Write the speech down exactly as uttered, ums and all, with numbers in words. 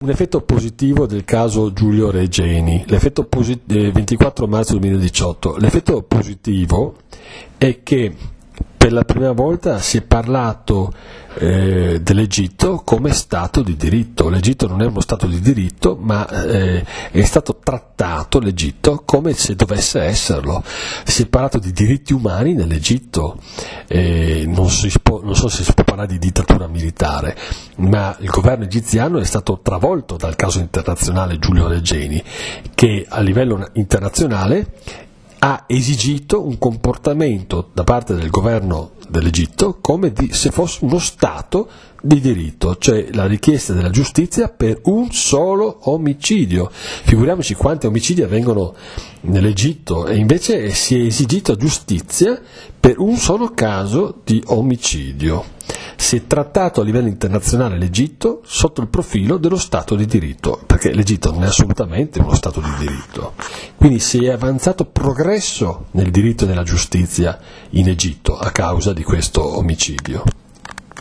Un effetto positivo del caso Giulio Regeni, l'effetto posit- eh, ventiquattro marzo duemiladiciotto, l'effetto positivo è che per la prima volta si è parlato eh, dell'Egitto come Stato di diritto. L'Egitto non è uno Stato di diritto, ma eh, è stato trattato l'Egitto come se dovesse esserlo. Si è parlato di diritti umani nell'Egitto, eh, non, si può, non so se si può parlare di dittatura militare, ma il governo egiziano è stato travolto dal caso internazionale Giulio Regeni, che a livello internazionale ha esigito un comportamento da parte del governo dell'Egitto come di, se fosse uno Stato di diritto, cioè la richiesta della giustizia per un solo omicidio. Figuriamoci quanti omicidi avvengono nell'Egitto, e invece si è esigita giustizia per un solo caso di omicidio. Si è trattato a livello internazionale l'Egitto sotto il profilo dello Stato di diritto, perché l'Egitto non è assolutamente uno Stato di diritto. Quindi si è avanzato progresso nel diritto e nella giustizia in Egitto a causa di questo omicidio.